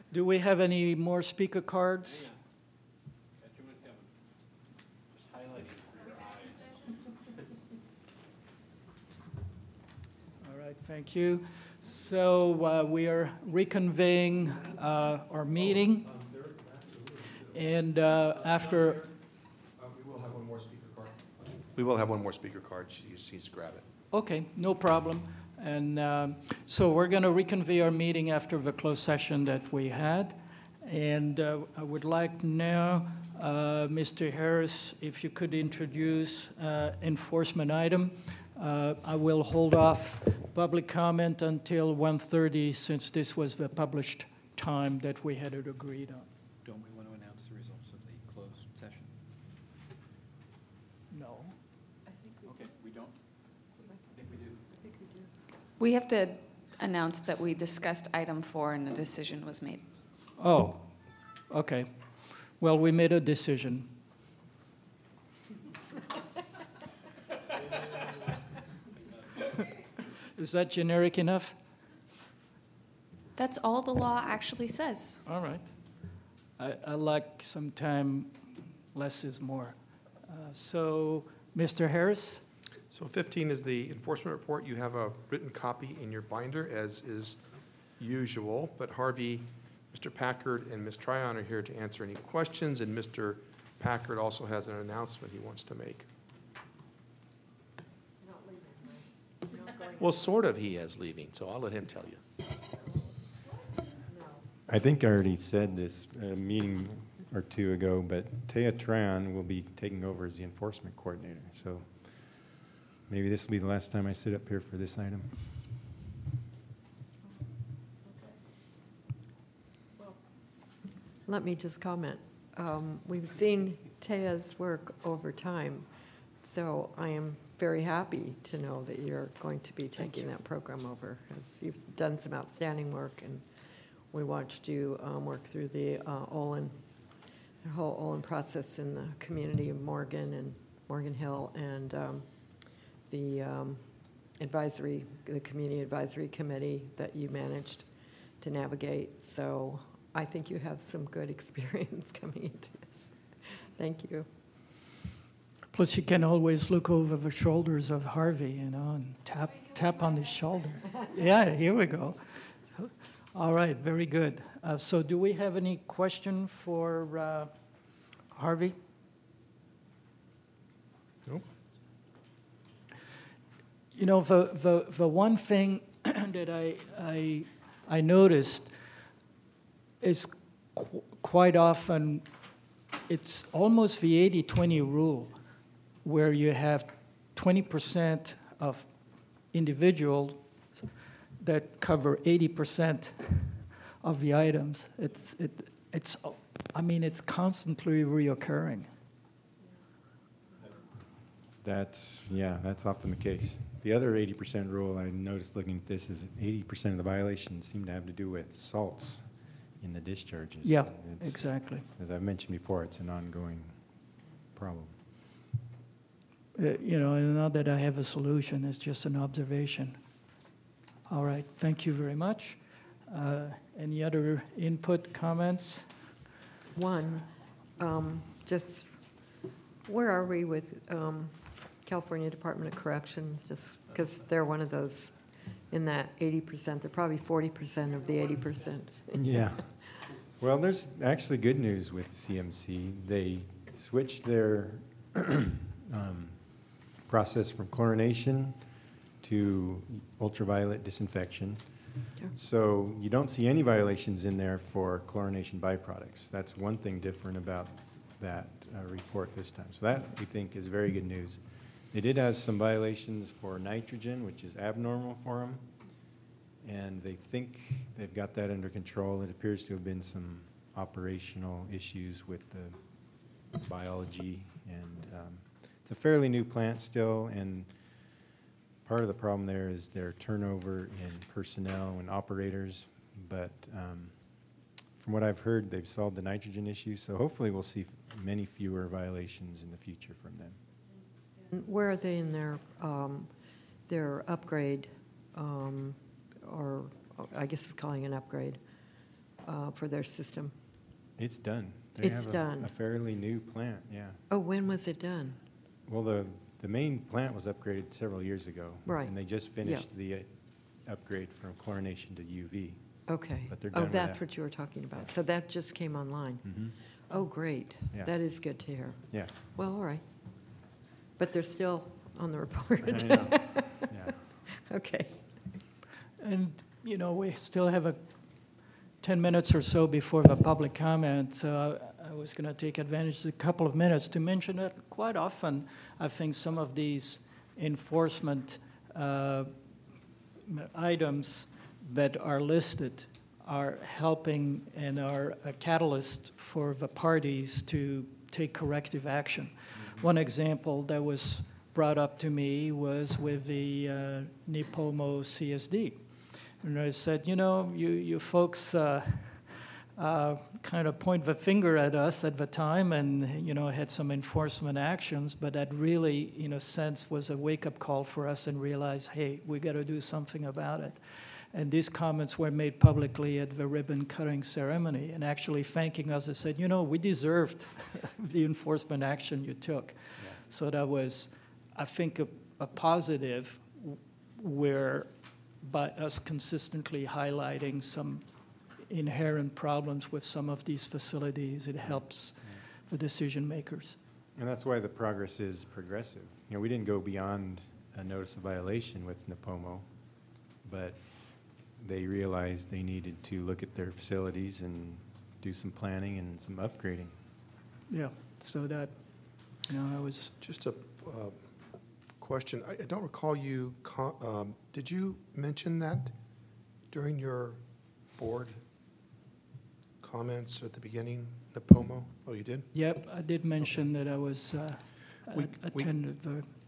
Do we have any more speaker cards? All right, thank you. So we are reconvening our meeting. And after... We will have one more speaker card. We will have one more speaker card. She just needs to grab it. Okay, no problem. And so we're going to reconvene our meeting after the closed session that we had. And I would like now, Mr. Harris, if you could introduce enforcement item. I will hold off public comment until 1:30 since this was the published time that we had agreed on. Don't we want to announce the results of the closed session? No. Okay, we don't? I think we do. We have to announce that we discussed item 4 and a decision was made. Oh, okay. Well, we made a decision. Is that generic enough? That's all the law actually says. All right. I like sometime less is more. So, Mr. Harris? So 15 is the enforcement report. You have a written copy in your binder, as is usual. But Harvey, Mr. Packard, and Ms. Tryon are here to answer any questions, and Mr. Packard also has an announcement he wants to make. Well, sort of he is leaving, so I'll let him tell you. I think I already said this a meeting or two ago, but Taya Tran will be taking over as the enforcement coordinator. So maybe this will be the last time I sit up here for this item. Let me just comment. We've seen Taya's work over time, so I am very happy to know that you're going to be taking that program over, because you've done some outstanding work, and we watched you work through the Olin, the whole Olin process in the community of Morgan and Morgan Hill, and the advisory, the community advisory committee that you managed to navigate. So I think you have some good experience coming into this. Thank you. Plus, you can always look over the shoulders of Harvey, and tap on his shoulder. Yeah, here we go. All right, very good. So do we have any question for Harvey? No. You know, the one thing that I noticed is quite often it's almost the 80-20 rule, where you have 20% of individuals that cover 80% of the items. I mean, it's constantly reoccurring. That's often the case. The other 80% rule I noticed looking at this is 80% of the violations seem to have to do with salts in the discharges. Yeah, exactly. As I've mentioned before, it's an ongoing problem. Not that I have a solution, it's just an observation. All right, thank you very much. Any other input, comments? One, just where are we with California Department of Corrections? Just because they're one of those in that 80%, they're probably 40% of the 80%. Yeah. Well, there's actually good news with CMC. They switched their process from chlorination to ultraviolet disinfection. Yeah. So you don't see any violations in there for chlorination byproducts. That's one thing different about that report this time. So that, we think, is very good news. They did have some violations for nitrogen, which is abnormal for them, and they think they've got that under control. It appears to have been some operational issues with the biology, and it's a fairly new plant still, and part of the problem there is their turnover in personnel and operators, but from what I've heard, they've solved the nitrogen issue, so hopefully we'll see many fewer violations in the future from them. Where are they in their upgrade, or I guess it's calling an upgrade for their system? It's done. They It's have done. a fairly new plant, yeah. Oh, when was it done? Well, the main plant was upgraded several years ago. Right. And they just finished the upgrade from chlorination to UV. Okay. But they're Oh, done with that's that. what you were talking about. So that just came online? Mhm. Oh, great. Yeah. That is good to hear. Yeah. Well, all right. But they're still on the report. I know. Yeah. Okay. And, you know, we still have 10 minutes or so before the public comment, so I was going to take advantage of a couple of minutes to mention that quite often, I think some of these enforcement items that are listed are helping and are a catalyst for the parties to take corrective action. One example that was brought up to me was with the Nipomo CSD. And I said, you know, you folks kind of point the finger at us at the time and, you know, had some enforcement actions, but that really, in a sense, was a wake-up call for us and realize, hey, we got to do something about it. And these comments were made publicly at the ribbon-cutting ceremony and actually thanking us and said, you know, we deserved the enforcement action you took. Yeah. So that was, I think, a positive where by us consistently highlighting some inherent problems with some of these facilities, it helps the decision makers. And that's why the progress is progressive. You know, we didn't go beyond a notice of violation with Nipomo, but they realized they needed to look at their facilities and do some planning and some upgrading. Yeah, so that, you know, I was, Just a question. I don't recall you, did you mention that during your board comments at the beginning, Nipomo? Oh, you did? yep, I did mention that I was We- attended the